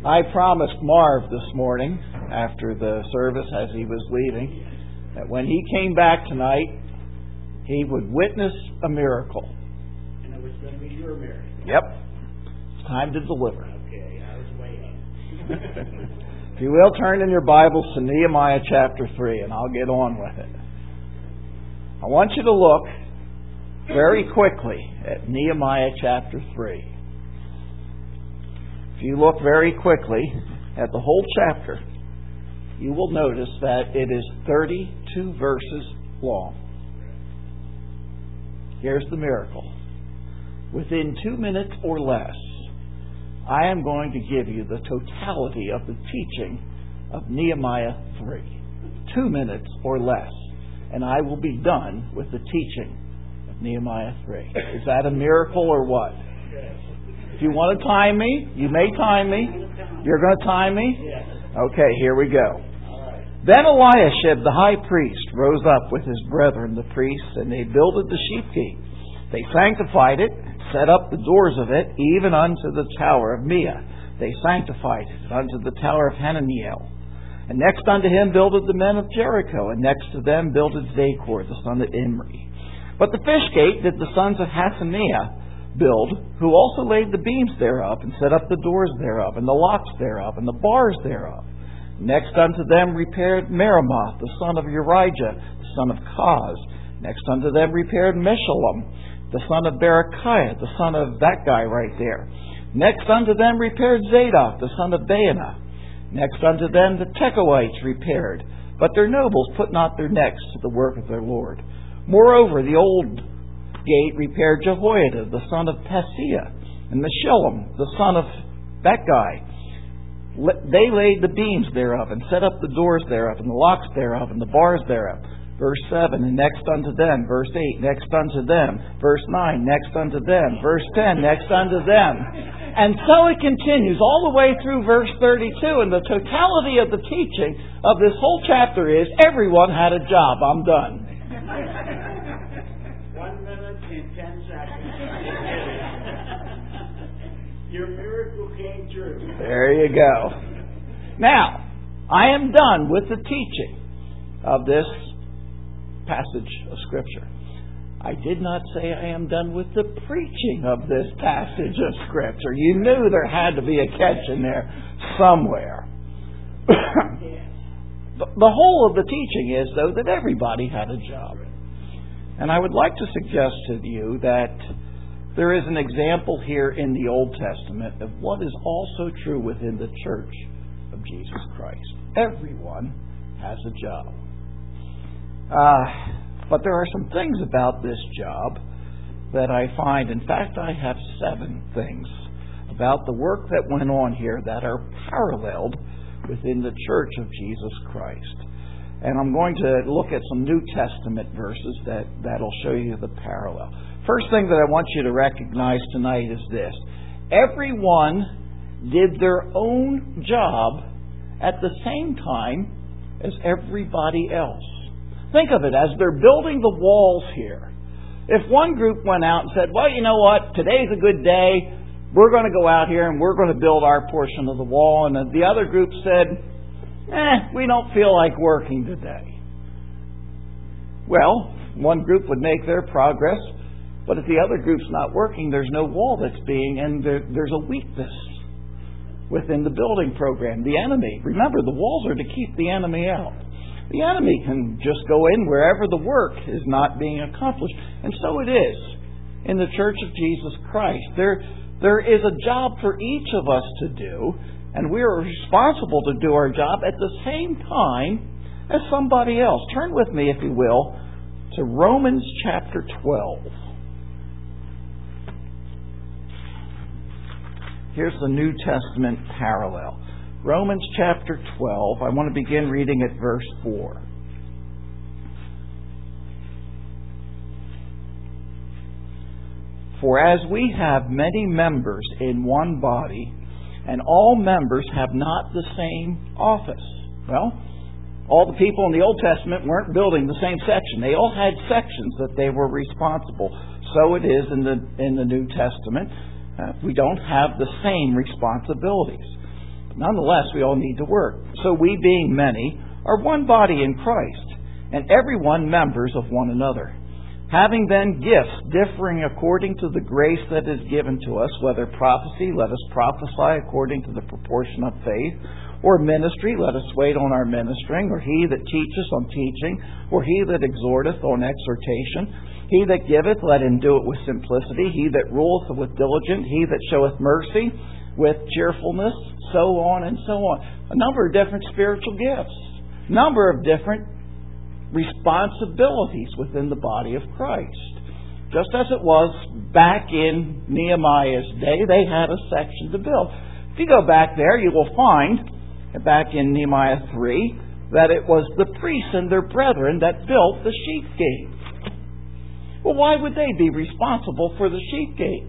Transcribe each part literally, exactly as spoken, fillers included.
I promised Marv this morning, after the service as he was leaving, that when he came back tonight, he would witness a miracle. And it was going to be your miracle. Yep. It's time to deliver. Okay, I was way up. If you will, turn in your Bibles to Nehemiah chapter three, and I'll get on with it. I want you to look very quickly at Nehemiah chapter three. If you look very quickly at the whole chapter, you will notice that it is thirty-two verses long. Here's the miracle. Within two minutes or less, I am going to give you the totality of the teaching of Nehemiah three. Two minutes or less, and I will be done with the teaching of Nehemiah three. Is that a miracle or what? If you want to time me, you may time me. You're going to time me? Okay, here we go. Then Eliashib the high priest rose up with his brethren the priests, and they builded the sheep gate. They sanctified it, set up the doors of it, even unto the tower of Meah. They sanctified it unto the tower of Hananiel. And next unto him builded the men of Jericho, and next to them builded Zachor the son of Imri. But the fish gate did the sons of Hassaniah build, who also laid the beams thereof, and set up the doors thereof, and the locks thereof, and the bars thereof. Next unto them repaired Meremoth the son of Urijah, the son of Koz. Next unto them repaired Meshullam, the son of Berechiah, the son of that guy right there. Next unto them repaired Zadok, the son of Baanah. Next unto them the Tekoites repaired, but their nobles put not their necks to the work of their Lord. Moreover, the old gate repaired Jehoiada, the son of Paseah, and Meshullam, the son of that guy. They laid the beams thereof, and set up the doors thereof, and the locks thereof, and the bars thereof. Verse seven, and next unto them. Verse eight, next unto them. Verse nine, next unto them. Verse ten, next unto them. And so it continues all the way through verse thirty-two, and the totality of the teaching of this whole chapter is, everyone had a job. I'm done. One minute and ten seconds. Your miracle came true. There you go. Now, I am done with the teaching of this passage of Scripture. I did not say I am done with the preaching of this passage of Scripture. You knew there had to be a catch in there somewhere. The whole of the teaching is, though, that everybody had a job. And I would like to suggest to you that there is an example here in the Old Testament of what is also true within the Church of Jesus Christ. Everyone has a job. Uh, but there are some things about this job that I find, in fact, I have seven things about the work that went on here that are paralleled within the Church of Jesus Christ. And I'm going to look at some New Testament verses that, that'll show you the parallel. First thing that I want you to recognize tonight is this. Everyone did their own job at the same time as everybody else. Think of it as they're building the walls here. If one group went out and said, well, you know what, today's a good day, we're going to go out here and we're going to build our portion of the wall, and the other group said, eh, we don't feel like working today. Well, one group would make their progress, but if the other group's not working, there's no wall that's being, and there, there's a weakness within the building program. The enemy, remember, the walls are to keep the enemy out. The enemy can just go in wherever the work is not being accomplished. And so it is in the Church of Jesus Christ. There, there is a job for each of us to do, and we are responsible to do our job at the same time as somebody else. Turn with me, if you will, to Romans chapter twelve. Here's the New Testament parallel. Romans chapter twelve. I want to begin reading at verse four. For as we have many members in one body, and all members have not the same office. Well, all the people in the Old Testament weren't building the same section. They all had sections that they were responsible. So it is in the in the New Testament. Uh, we don't have the same responsibilities. But nonetheless, we all need to work. So we, being many, are one body in Christ, and every one members of one another. Having then gifts differing according to the grace that is given to us, whether prophecy, let us prophesy according to the proportion of faith, or ministry, let us wait on our ministering, or he that teacheth on teaching, or he that exhorteth on exhortation. He that giveth, let him do it with simplicity. He that ruleth with diligence. He that showeth mercy with cheerfulness. So on and so on. A number of different spiritual gifts. A number of different responsibilities within the body of Christ. Just as it was back in Nehemiah's day, they had a section to build. If you go back there, you will find, back in Nehemiah three, that it was the priests and their brethren that built the sheep gate. Well, why would they be responsible for the sheep gate?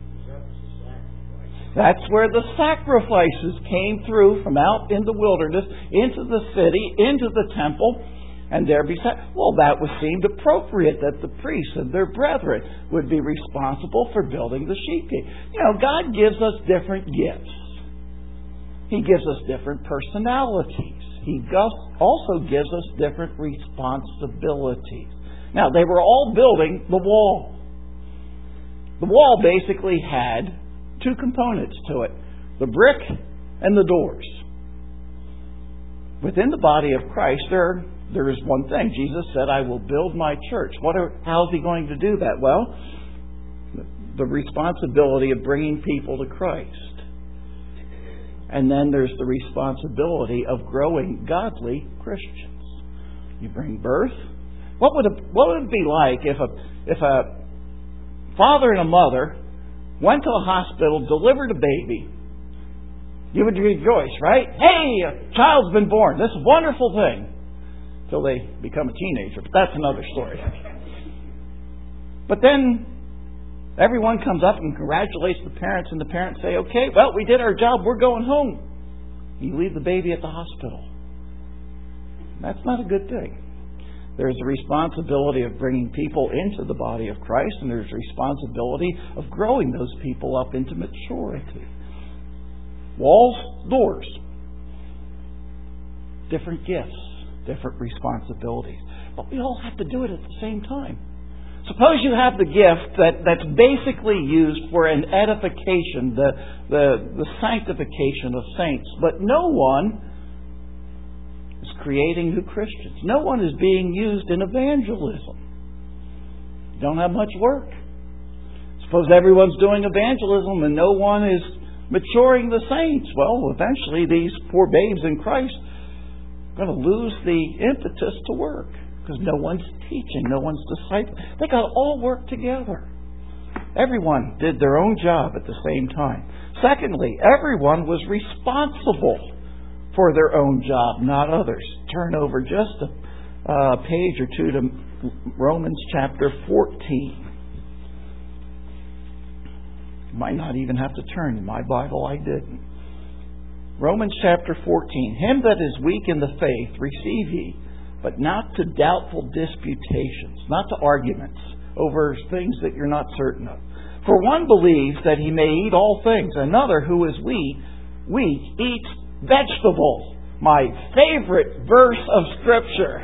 That's where the sacrifices came through from out in the wilderness, into the city, into the temple, and there be sac- Well, that would seem appropriate that the priests and their brethren would be responsible for building the sheep gate. You know, God gives us different gifts. He gives us different personalities. He also gives us different responsibilities. Now, they were all building the wall. The wall basically had two components to it, the brick and the doors. Within the body of Christ, there, there is one thing. Jesus said, I will build my church. What are, how is he going to do that? Well, the responsibility of bringing people to Christ. And then there's the responsibility of growing godly Christians. You bring birth. What would it, what would it be like if a, if a father and a mother went to a hospital, delivered a baby? You would rejoice, right? Hey, a child's been born. This is a wonderful thing. Until they become a teenager. But that's another story. But then everyone comes up and congratulates the parents, and the parents say, okay, well, we did our job. We're going home. You leave the baby at the hospital. That's not a good thing. There's a responsibility of bringing people into the body of Christ, and there's a responsibility of growing those people up into maturity. Walls, doors. Different gifts, different responsibilities. But we all have to do it at the same time. Suppose you have the gift that, that's basically used for an edification, the, the, the sanctification of saints, but no one is creating new Christians. No one is being used in evangelism. You don't have much work. Suppose everyone's doing evangelism and no one is maturing the saints. Well, eventually these poor babes in Christ are going to lose the impetus to work because no one's teaching, no one's discipling. They got to all work together. Everyone did their own job at the same time. Secondly, everyone was responsible for their own job, not others. Turn over just a uh, page or two to Romans chapter fourteen. You might not even have to turn. In my Bible, I didn't. Romans chapter fourteen. Him that is weak in the faith, receive ye, but not to doubtful disputations, not to arguments over things that you're not certain of. For one believes that he may eat all things. Another, who is weak, weak eats vegetables. My favorite verse of Scripture.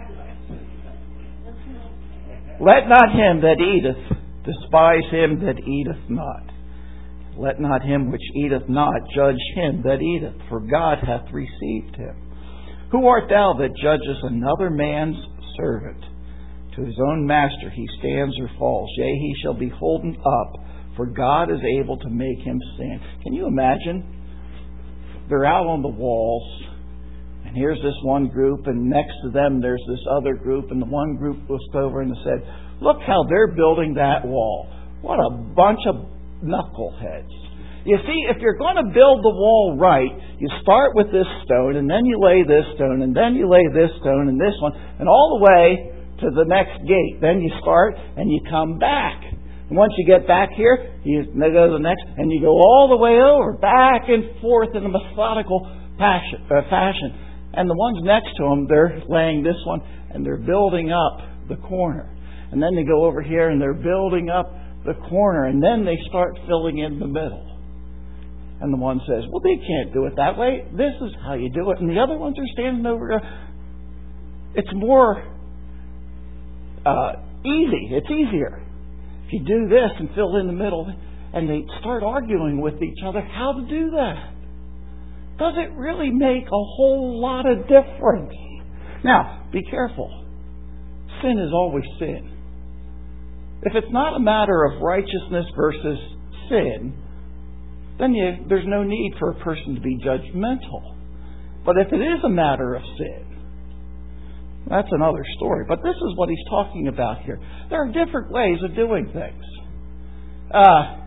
Let not him that eateth despise him that eateth not. Let not him which eateth not judge him that eateth, for God hath received him. Who art thou that judgest another man's servant? To his own master he stands or falls. Yea, he shall be holden up, for God is able to make him stand. Can you imagine? They're out on the walls, and here's this one group, and next to them there's this other group, and the one group looked over and said, look how they're building that wall. What a bunch of knuckleheads. You see, if you're going to build the wall right, you start with this stone, and then you lay this stone, and then you lay this stone, and this one, and all the way to the next gate. Then you start, and you come back. And once you get back here, you go to the next, and you go all the way over, back and forth in a methodical passion, uh, fashion. And the ones next to them, they're laying this one, and they're building up the corner. And then they go over here, and they're building up the corner, and then they start filling in the middle. And the one says, well, they can't do it that way. This is how you do it. And the other ones are standing over. It's more uh, easy. It's easier. If you do this and fill in the middle, and they start arguing with each other how to do that. Does it really make a whole lot of difference? Now, be careful. Sin is always sin. If it's not a matter of righteousness versus sin, then you, there's no need for a person to be judgmental. But if it is a matter of sin, that's another story. But this is what he's talking about here. There are different ways of doing things. Uh,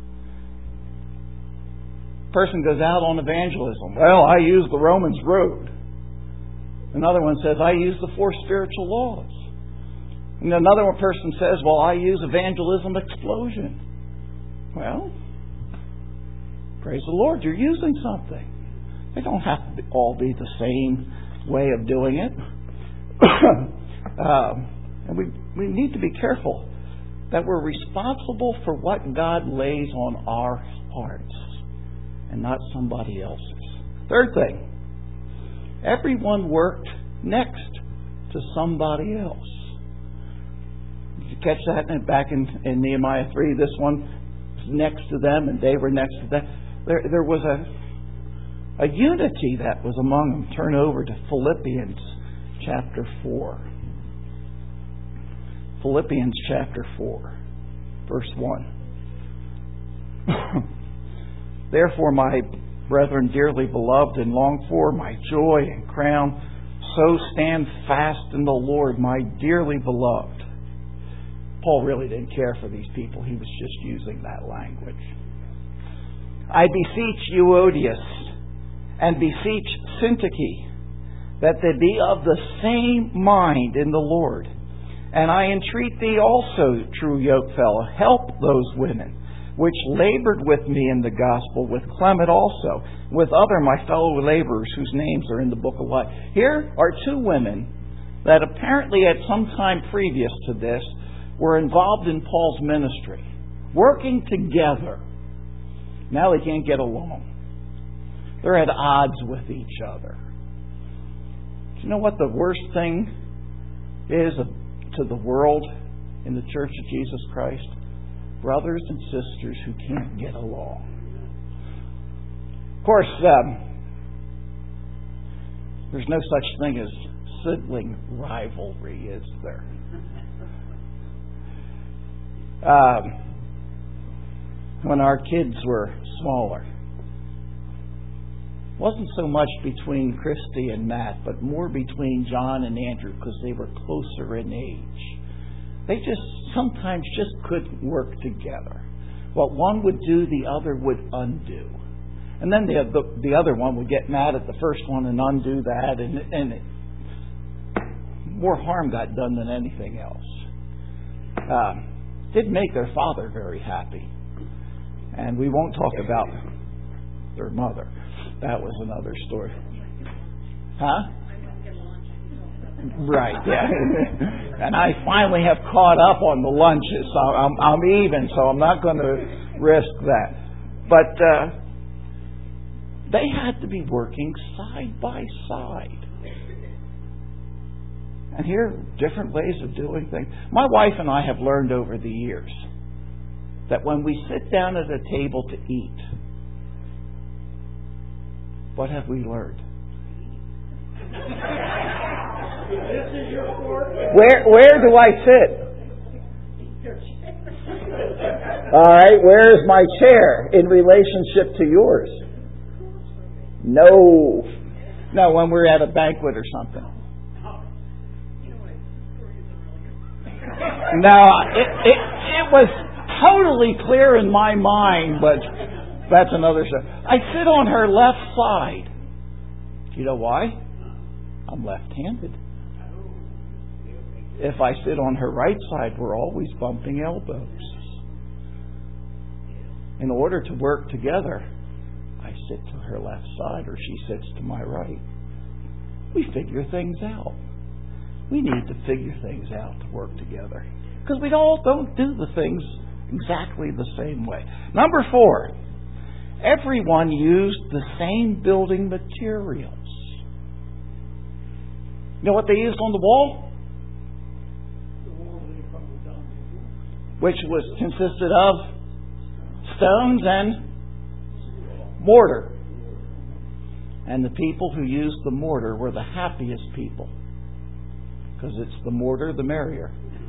person goes out on evangelism. Well, I use the Romans road. Another one says, I use the four spiritual laws. And another one person says, well, I use evangelism explosion. Well, praise the Lord, you're using something. They don't have to all be the same way of doing it. um, and we, we need to be careful that we're responsible for what God lays on our hearts and not somebody else's. Third thing, everyone worked next to somebody else. Did you catch that back in, in Nehemiah three? This one was next to them and they were next to them. There, there was a, a unity that was among them. Turn over to Philippians chapter four. Philippians chapter four, verse one. Therefore, my brethren, dearly beloved and longed for, my joy and crown, so stand fast in the Lord, my dearly beloved. Paul really didn't care for these people. He was just using that language. I beseech Euodias and beseech Syntyche that they be of the same mind in the Lord. And I entreat thee also, true yokefellow, help those women which labored with me in the gospel, with Clement also, with other my fellow laborers whose names are in the book of life. Here are two women that apparently at some time previous to this were involved in Paul's ministry, working together. Now they can't get along. They're at odds with each other. Do you know what the worst thing is to the world in the Church of Jesus Christ? Brothers and sisters who can't get along. Of course, um, there's no such thing as sibling rivalry, is there? Um, when our kids were smaller, it wasn't so much between Christy and Matt, but more between John and Andrew because they were closer in age. They just sometimes just couldn't work together. What one would do, the other would undo. And then the, the, the other one would get mad at the first one and undo that, and, and it, more harm got done than anything else. Um, didn't make their father very happy. And we won't talk about their mother. That was another story. Huh? Right, yeah. And I finally have caught up on the lunches. So I'm, I'm even, so I'm not going to risk that. But uh, they had to be working side by side. And here are different ways of doing things. My wife and I have learned over the years that when we sit down at a table to eat, what have we learned? This is your fork. Where where do I sit? All right, where is my chair in relationship to yours? No. No, when we're at a banquet or something. No, it, it, it was totally clear in my mind, but that's another story. I sit on her left side. Do you know why? I'm left-handed. If I sit on her right side, we're always bumping elbows. In order to work together, I sit to her left side or she sits to my right. We figure things out. We need to figure things out to work together. Because we all don't do the things exactly the same way. Number four, Everyone used the same building materials. You know what they used on the wall? Which was consisted of stones and mortar. And the people who used the mortar were the happiest people. Because it's the mortar, the merrier.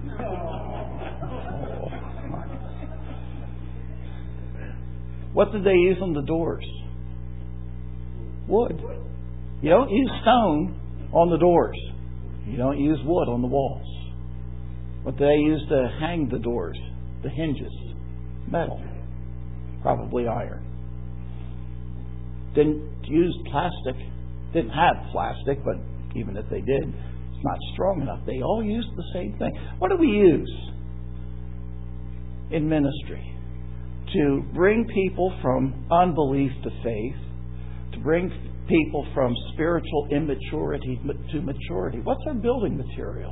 What did they use on the doors? Wood. You don't use stone on the doors. You don't use wood on the walls. What do they use to hang the doors? The hinges. Metal. Probably iron. Didn't use plastic. Didn't have plastic, but even if they did, it's not strong enough. They all used the same thing. What do we use in ministry? To bring people from unbelief to faith, to bring people from spiritual immaturity to maturity. What's our building material?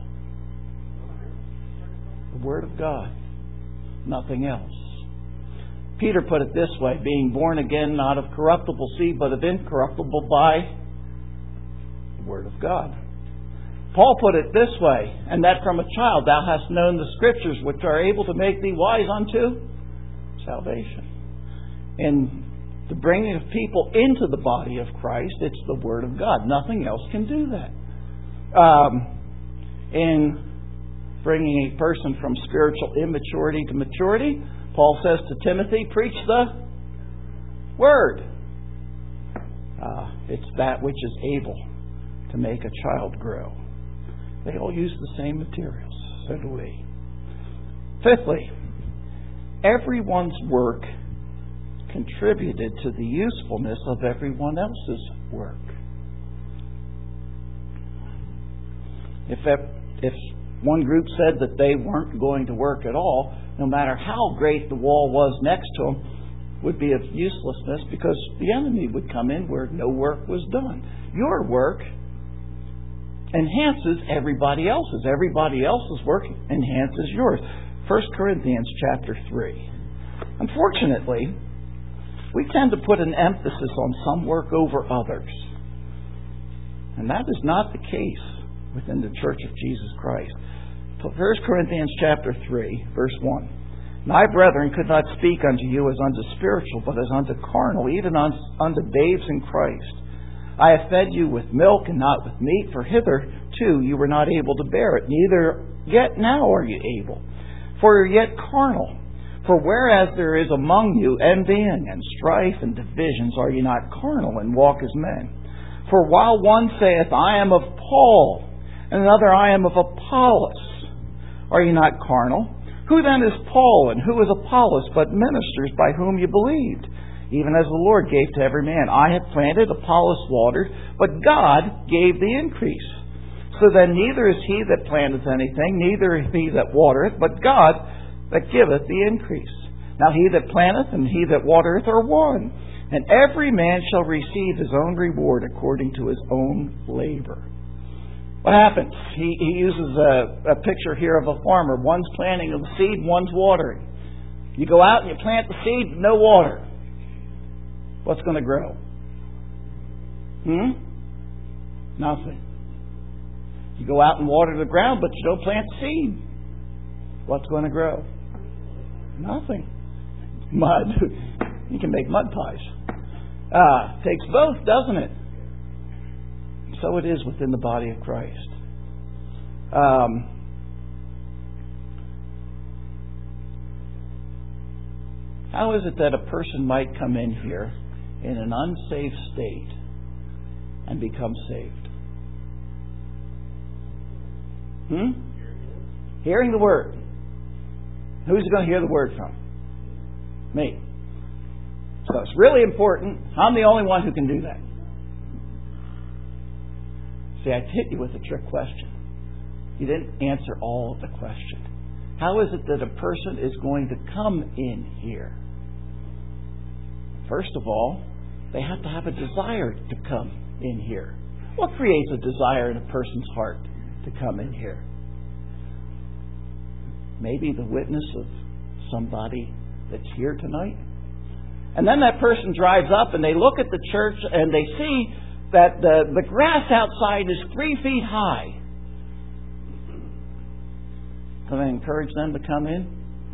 The Word of God. Nothing else. Peter put it this way, being born again not of corruptible seed, but of incorruptible by the Word of God. Paul put it this way, and that from a child thou hast known the Scriptures, which are able to make thee wise unto salvation. In the bringing of people into the body of Christ, it's the Word of God. Nothing else can do that. Um, in bringing a person from spiritual immaturity to maturity, Paul says to Timothy, preach the Word. Uh, it's that which is able to make a child grow. They all use the same materials. So do we. Fifthly, everyone's work contributed to the usefulness of everyone else's work. If if one group said that they weren't going to work at all, no matter how great the wall was next to them, would be of uselessness because the enemy would come in where no work was done. Your work enhances everybody else's. Everybody else's work enhances yours. First Corinthians chapter three. Unfortunately, we tend to put an emphasis on some work over others. And that is not the case within the Church of Jesus Christ. First Corinthians chapter three, verse one. My brethren could not speak unto you as unto spiritual, but as unto carnal, even unto babes in Christ. I have fed you with milk and not with meat, for hitherto you were not able to bear it, neither yet now are you able. For you're yet carnal. For whereas there is among you envying and strife and divisions, are ye not carnal and walk as men? For while one saith, I am of Paul, and another, I am of Apollos, are ye not carnal? Who then is Paul, and who is Apollos, but ministers by whom you believed? Even as the Lord gave to every man. I have planted, Apollos watered, but God gave the increase. So then neither is he that planteth anything, neither is he that watereth, but God that giveth the increase. Now he that planteth and he that watereth are one, and every man shall receive his own reward according to his own labor. What happens? He, he uses a, a picture here of a farmer. One's planting the seed, one's watering. You go out and you plant the seed, no water. What's going to grow? Hmm? Nothing. You go out and water the ground, but you don't plant the seed. What's going to grow? Nothing. Mud. You can make mud pies. Uh, takes both, doesn't it? So it is within the body of Christ. Um, how is it that a person might come in here in an unsaved state and become saved? Hmm? Hearing the Word. Who's he going to hear the Word from? Me. So it's really important. I'm the only one who can do that. See, I hit you with a trick question. You didn't answer all of the question. How is it that a person is going to come in here? First of all, they have to have a desire to come in here. What creates a desire in a person's heart to come in here? Maybe the witness of somebody that's here tonight. And then that person drives up and they look at the church and they see that the, the grass outside is three feet high. Can I encourage them to come in?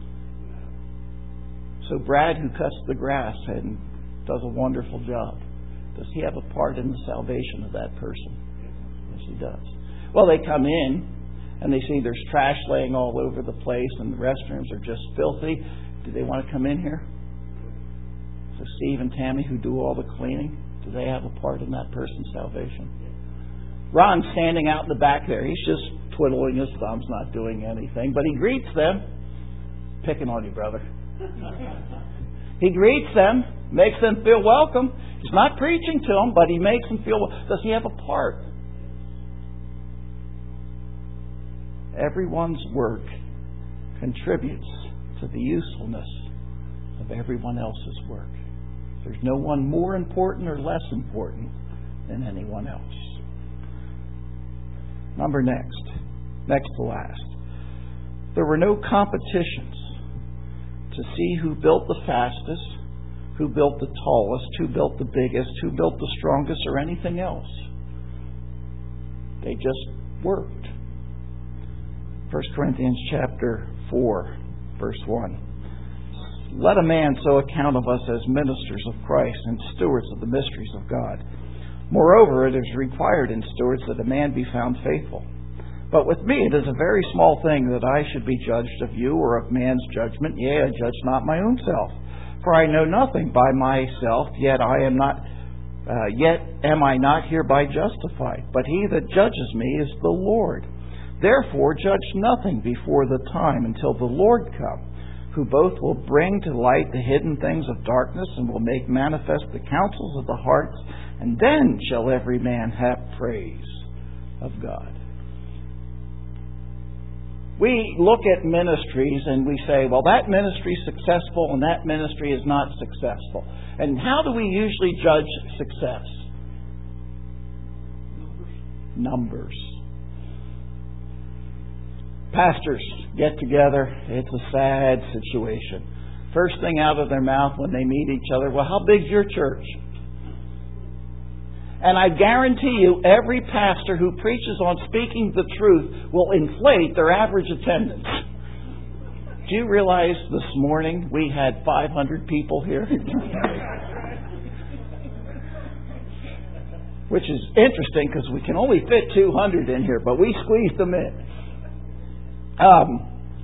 So Brad, who cuts the grass and does a wonderful job, does he have a part in the salvation of that person? Yes, he does. Well, they come in and they see there's trash laying all over the place and the restrooms are just filthy. Do they want to come in here? So Steve and Tammy, who do all the cleaning, do they have a part in that person's salvation? Ron's standing out in the back there. He's just twiddling his thumbs, not doing anything. But he greets them. Picking on you, brother. He greets them, makes them feel welcome. He's not preaching to them, but he makes them feel welcome. Does he have a part? Everyone's work contributes to the usefulness of everyone else's work. There's no one more important or less important than anyone else. Number next. Next to last. There were no competitions to see who built the fastest, who built the tallest, who built the biggest, who built the strongest, or anything else. They just worked. First Corinthians chapter four, verse one. Let a man so account of us as ministers of Christ and stewards of the mysteries of God. Moreover, it is required in stewards that a man be found faithful. But with me it is a very small thing that I should be judged of you or of man's judgment. Yea, I judge not my own self. For I know nothing by myself, yet I am not uh, yet am I not hereby justified. But he that judges me is the Lord. Therefore judge nothing before the time until the Lord come, who both will bring to light the hidden things of darkness and will make manifest the counsels of the hearts, and then shall every man have praise of God. We look at ministries and we say, well, that ministry is successful and that ministry is not successful. And how do we usually judge success? Numbers. Numbers. Pastors get together. It's a sad situation. First thing out of their mouth when they meet each other, well, how big's your church? And I guarantee you, every pastor who preaches on speaking the truth will inflate their average attendance. Do you realize this morning we had five hundred people here? Which is interesting because we can only fit two hundred in here, but we squeezed them in. Um,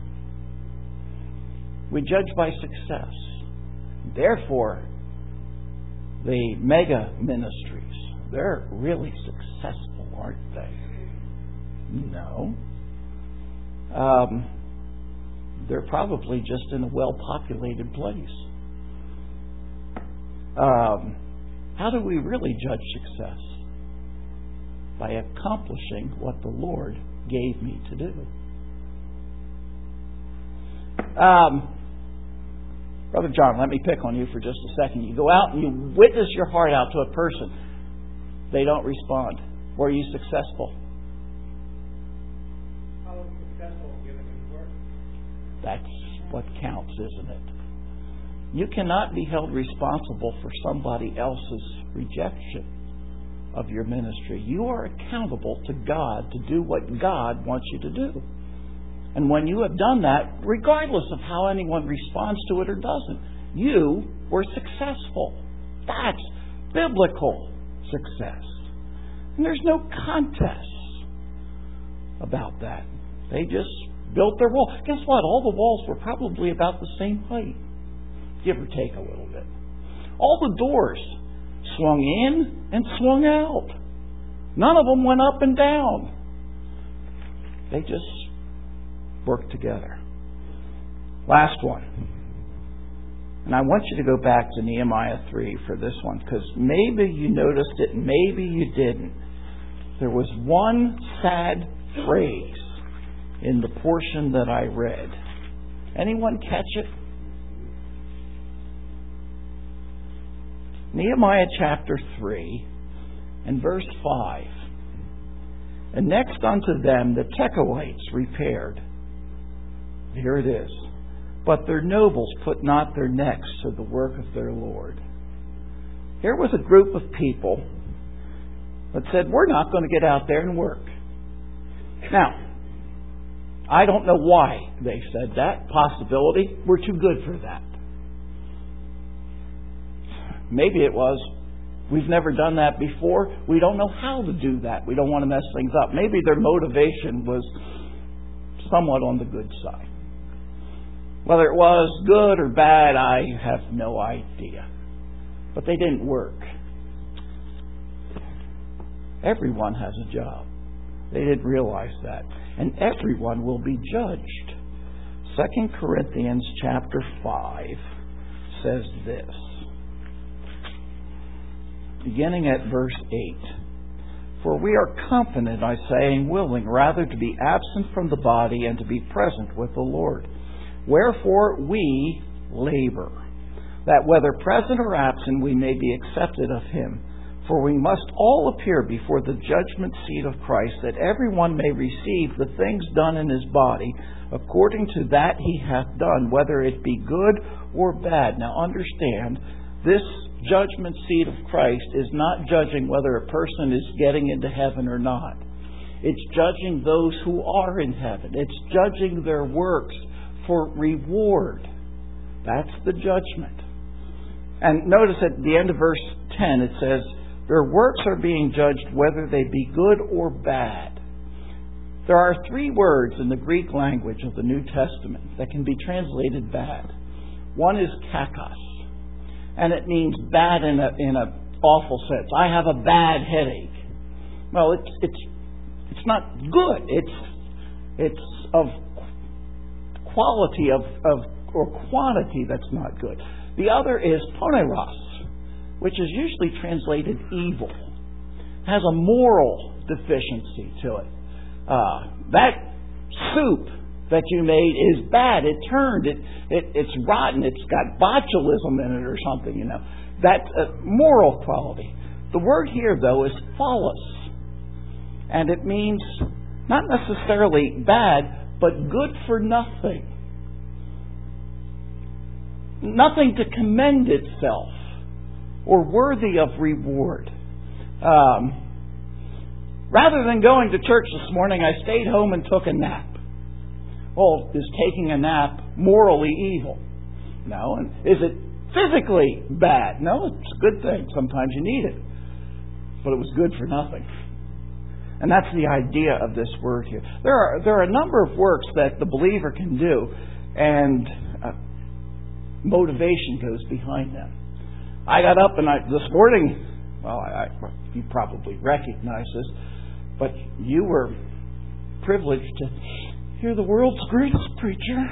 we judge by success. Therefore, the mega ministries, they're really successful, aren't they? No. Um, they're probably just in a well-populated place. Um, how do we really judge success? By accomplishing what the Lord gave me to do. Um, Brother John, let me pick on you for just a second. You go out and you witness your heart out to a person. They don't respond. Were you successful? I was successful giving his word. That's what counts, isn't it? You cannot be held responsible for somebody else's rejection of your ministry. You are accountable to God to do what God wants you to do. And when you have done that, regardless of how anyone responds to it or doesn't, you were successful. That's biblical success. And there's no contest about that. They just built their wall. Guess what? All the walls were probably about the same height, give or take a little bit. All the doors swung in and swung out. None of them went up and down. They just work together. Last one. And I want you to go back to Nehemiah three for this one, because maybe you noticed it, maybe you didn't. There was one sad phrase in the portion that I read. Anyone catch it? Nehemiah chapter three and verse five. And next unto them the Tekoites repaired. Here it is. but their nobles put not their necks to the work of their Lord. Here was a group of people that said, we're not going to get out there and work. Now, I don't know why they said that. Possibility, we're too good for that. Maybe it was, we've never done that before. We don't know how to do that. We don't want to mess things up. Maybe their motivation was somewhat on the good side. Whether it was good or bad, I have no idea. But they didn't work. Everyone has a job. They didn't realize that. And everyone will be judged. Second Corinthians chapter five says this. Beginning at verse eight. For we are confident, I say, and willing rather to be absent from the body and to be present with the Lord. Wherefore we labor, that whether present or absent we may be accepted of Him. For we must all appear before the judgment seat of Christ, that everyone may receive the things done in his body according to that he hath done, whether it be good or bad. Now understand, this judgment seat of Christ is not judging whether a person is getting into heaven or not. It's judging those who are in heaven. It's judging their works for reward. That's the judgment. And notice at the end of verse ten it says, their works are being judged whether they be good or bad. There are three words in the Greek language of the New Testament that can be translated bad. One is kakos, and it means bad in a in a awful sense. I have a bad headache. Well, it's it's it's not good. It's it's of quality of of or quantity that's not good. The other is poneros, which is usually translated evil. It has a moral deficiency to it. Uh, that soup that you made is bad. It turned. It, it it's rotten. It's got botulism in it or something, you know. That's a moral quality. The word here, though, is phaulos. And it means not necessarily bad, but good for nothing. Nothing to commend itself or worthy of reward. Um, rather than going to church this morning, I stayed home and took a nap. Well, is taking a nap morally evil? No. And is it physically bad? No, it's a good thing. Sometimes you need it. But it was good for nothing. And that's the idea of this word here. There are there are a number of works that the believer can do, and uh, motivation goes behind them. I got up and I, this morning, well, I, I, you probably recognize this, but you were privileged to hear the world's greatest preacher.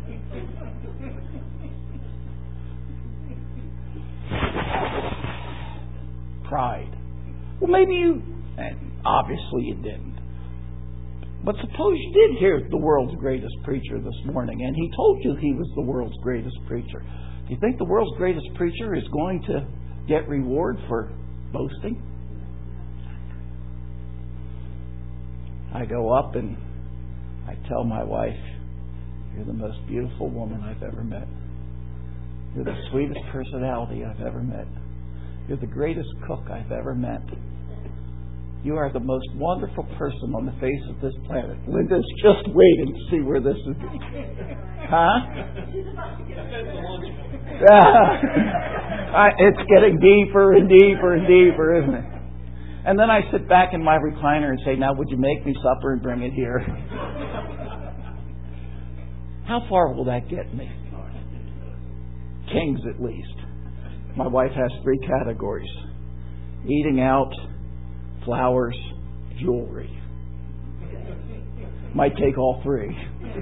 Pride. Well, maybe you, and obviously you didn't. But suppose you did hear the world's greatest preacher this morning, and he told you he was the world's greatest preacher. Do you think the world's greatest preacher is going to get reward for boasting? I go up and I tell my wife, you're the most beautiful woman I've ever met. You're the sweetest personality I've ever met. You're the greatest cook I've ever met. You are the most wonderful person on the face of this planet. Linda's just waiting to see where this is going. Huh? Yeah. It's getting deeper and deeper and deeper, isn't it? And then I sit back in my recliner and say, now would you make me supper and bring it here? How far will that get me? Kings, at least. My wife has three categories. Eating out, flowers, jewelry. Might take all three.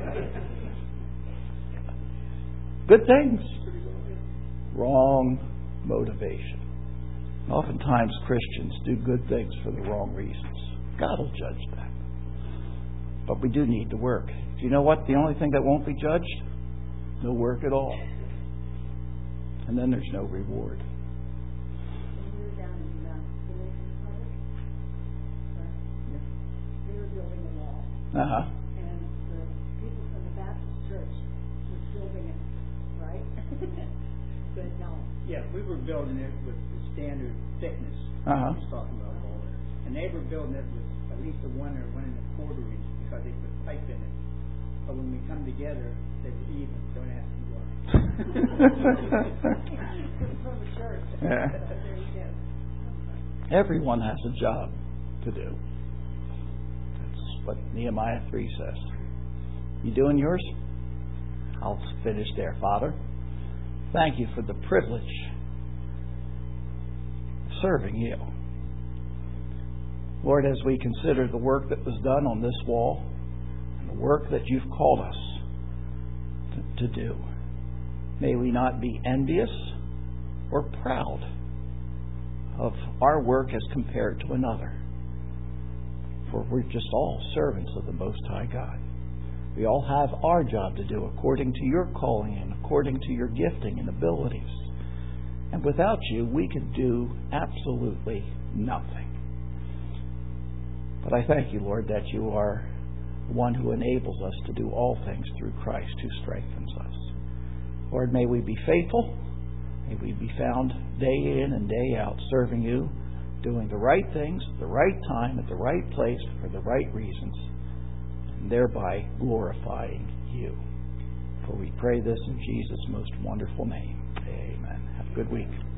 Good things. Wrong motivation. Oftentimes Christians do good things for the wrong reasons. God will judge that. But we do need to work. Do you know what? The only thing that won't be judged? No work at all. And then there's no reward. Building a wall. Uh-huh. And the people from the Baptist church were building it, right? But no. Yeah, we were building it with the standard thickness. Uh-huh. I was talking about boulder. And they were building it with at least a one or one and a quarter inch because they put pipe in it. But when we come together, they were even. Don't ask me why. From the church. Yeah. There you go. Everyone has a job to do. That's what Nehemiah three says. You doing yours? I'll finish there, Father. Thank you for the privilege of serving you. Lord, as we consider the work that was done on this wall and the work that you've called us to, to do, may we not be envious or proud of our work as compared to another. For we're just all servants of the Most High God. We all have our job to do according to your calling and according to your gifting and abilities. And without you, we could do absolutely nothing. But I thank you, Lord, that you are the one who enables us to do all things through Christ who strengthens us. Lord, may we be faithful. May we be found day in and day out serving you, doing the right things at the right time, at the right place, for the right reasons, and thereby glorifying you. For we pray this in Jesus' most wonderful name. Amen. Have a good week.